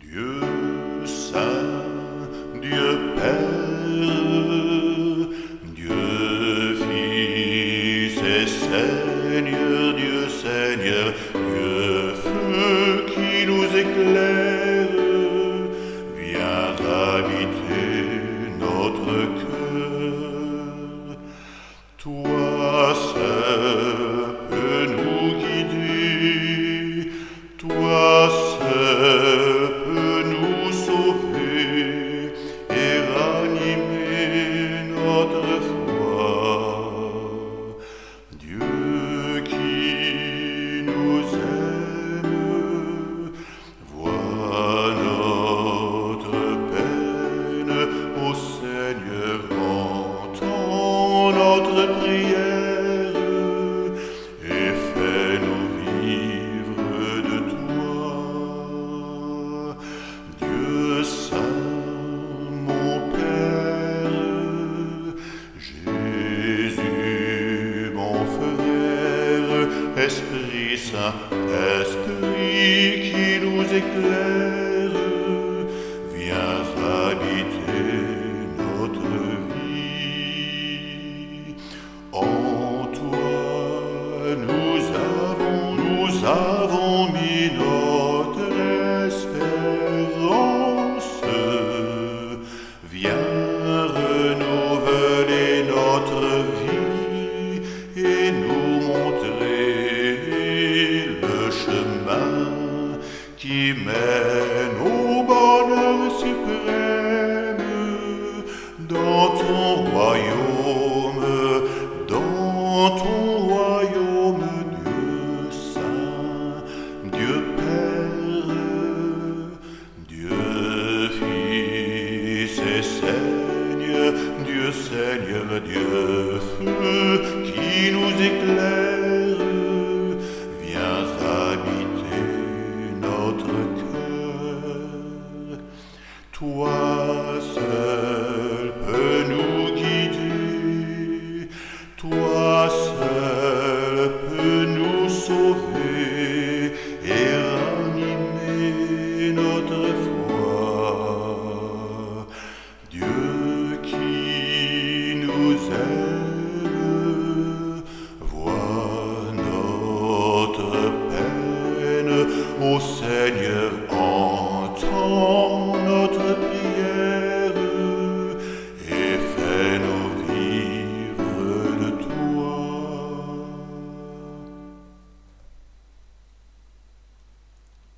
Dieu Saint, Dieu Père, Dieu Fils et Seigneur, Dieu Seigneur, Dieu Feu qui nous éclaire, viens habiter notre cœur. Toi seul peux nous guider, toi seul peux nous sauver et ranimer notre foi. Dieu qui nous aime, vois notre peine, ô Seigneur, entends notre prière et fais-nous vivre de toi. Dieu Saint, mon Père, Jésus, mon frère, Esprit Saint, Esprit qui nous éclaire, viens habiter notre vie. En toi nous avons mis notre espérance. Viens renouveler notre vie et nous montrer le chemin qui mène au bonheur suprême dans ton royaume, Dieu Saint, Dieu Père, Dieu Fils et Seigneur, Dieu Seigneur, Dieu Feu qui nous éclaire, viens habiter notre cœur. Toi seul peux nous guider, toi seul peux nous sauver et ranimer notre foi. Dieu qui nous aime, vois notre peine, ô Seigneur, entends notre